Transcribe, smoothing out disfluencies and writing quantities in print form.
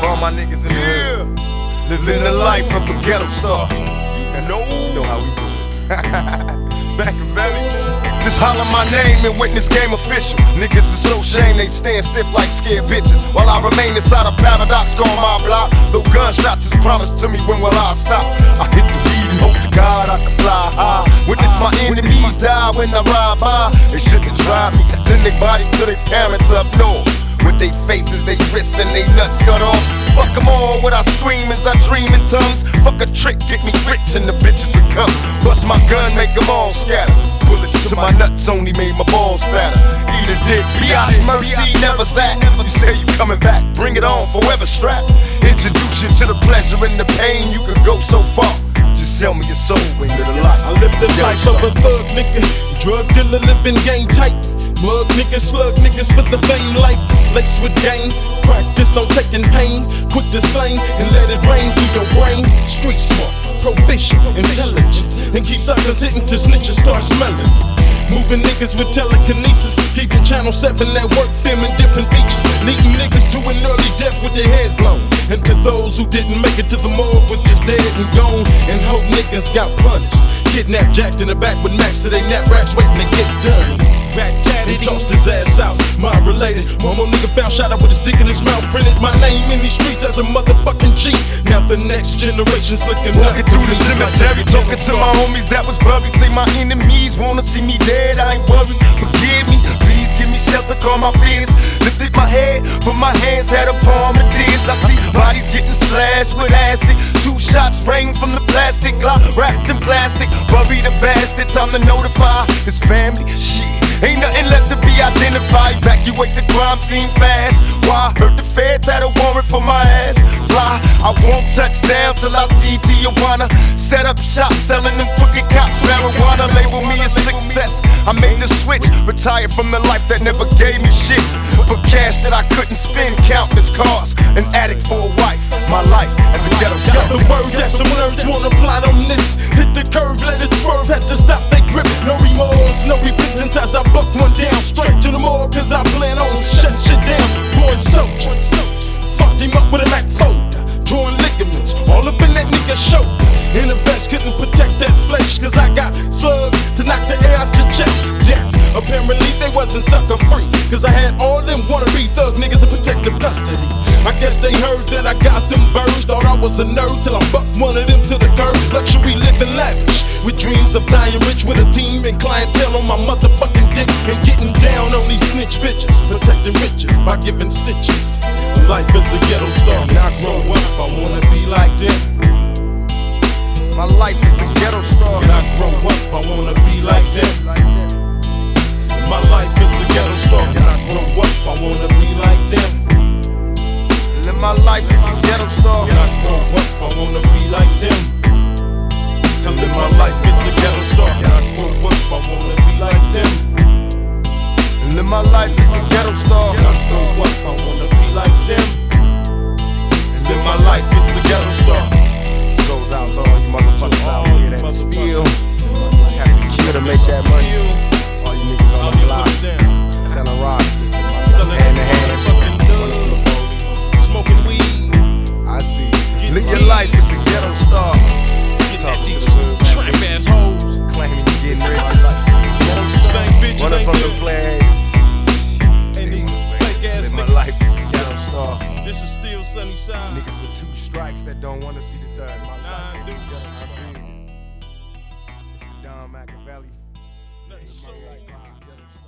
For all my niggas in the hood. Living the life of a ghetto star. And you know how we do it. Back in Valley. Just holler my name and witness game official. Niggas is so shame they stand stiff like scared bitches. While I remain inside a paradox on my block. Though gunshots is promised to me, when will I stop? I hit the beat and hope to God I can fly high. Witness my enemies die when I ride by. They shouldn't drive me, I send their bodies to their parents up north. With their faces, they wrists, and they nuts cut off. Fuck them all when I scream as I dream in tongues. Fuck a trick, get me rich and the bitches will come. Bust my gun, make them all scatter. Bullets to my nuts only made my balls fatter. Eat a dick, Biatch mercy, never that. You say you coming back, bring it on, forever strapped. Introduce you to the pleasure and the pain, you could go so far. Just sell me your soul into the light. I live the life of a thug nigga, drug dealer living game tight. Mug niggas, slug niggas for the fame life. Laced with game, practice on taking pain. Quick to slang and let it rain through your brain. Street smart, proficient, intelligent, and keep suckers hitting till snitches start smelling. Moving niggas with telekinesis, keeping channel 7 at work, filming different features. Leading niggas to an early death with their head blown. And to those who didn't make it to the morgue was just dead and gone. And hope niggas got punished. Kidnapped, jacked in the back with max to they nap racks waiting to get done. Back tatted, he tossed his ass out. Mind related. One more nigga found shot out with his dick in his mouth. Printed my name in these streets as a motherfucking G. Now the next generation's looking walking through the cemetery, talking to my homies that was buried. Say my enemies wanna see me dead. I ain't worried. Forgive me, please give me shelter, calm my fears. Lifted my head, but my hands had a palm of tears. I see bodies getting splashed with acid. 2 shots spraying from the plastic, wrapped in plastic. Bury the bastard, time to notify his family. Shit. Ain't nothing left to be identified. Evacuate the crime scene fast. Why? Heard the feds had a warrant for my ass. Fly, I won't touch down till I see Tijuana. Set up shop, selling them crooked cops marijuana. Label me a success. I made the switch, retired from the life that never gave me shit. For cash that I couldn't spend, countless cars. An addict for a wife. My life as a ghetto got the word that some nerds wanna plot on this. Hit the curve, let it swerve, had to stop they grip. No remorse, no repentance as I buck one down. Straight to the morgue, cause I plan on shutting shit down. Born soaked, fucked him up with a Mac folder. Torn ligaments, all up in that nigga's shoulder. In a vest, couldn't protect that flesh, cause I got slugs to knock the air out your chest. Death, apparently they wasn't sucker free, cause I had all them wannabe thug niggas in protective custody. I guess they heard that I got them birds. Thought I was a nerd till I bucked one of them to the curb. Luxury living lavish, with dreams of dying rich, with a team and clientele on my motherfucking dick. And getting down on these snitch bitches, protecting riches by giving stitches. Life is a ghetto star. When I grow up, I wanna be like them. My life is a ghetto star. When I grow up, I wanna be like them. My life is a ghetto star. When I grow up, I wanna be like them. And my life is a ghetto star. When I grow up, I wanna be like them. And then my life is a ghetto star. When I grow up, I wanna be like them. And then my life is a ghetto star. When I grow up, I wanna be like them. And then my life is a ghetto star. Goes out to all you motherfuckers out here that steal. Got the key to make that money. All you niggas on the block, selling rocks, hand to hand, smoking weed. I see. Live your life as a ghetto star. Talking to the trap ass hoes, claiming you getting rich. Stank bitches One ain't of them plays. And these fake ass Live my niggas. life as a ghetto star. This is still sunny side. Niggas with 2 strikes that don't want to see the third. My life is a ghetto star. It's the Don Machiavelli. Nothing so My life is a ghetto star.